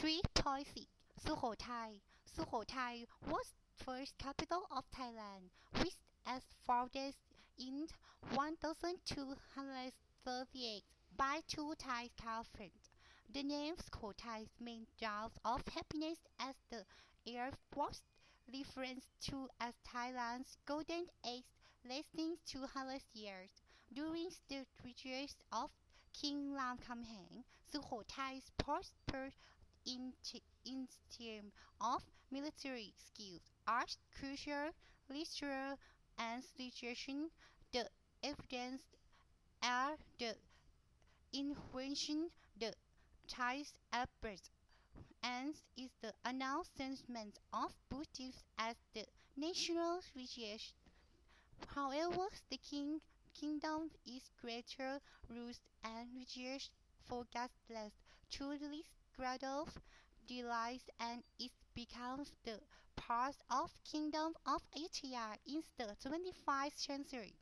3.6 Sukhothai. Sukhothai was first capital of Thailand, which was founded in 1238 by two Thai captains. The name Sukhothai means "Draught of Happiness" as the Air Force reference to as Thailand's golden age lasting 200 years. During the reign of King Ram Khamhaeng, Sukhothai prospered in terms of military skills, art, culture, literature, and civilization. The evidence are the invention, the Thai alphabet, and is the announcement of Buddhism as the national religion. However, the kingdom is greater roots and religious forgetfulness to this gradual decline, and it becomes the part of Kingdom of Ayutthaya in the 25th century.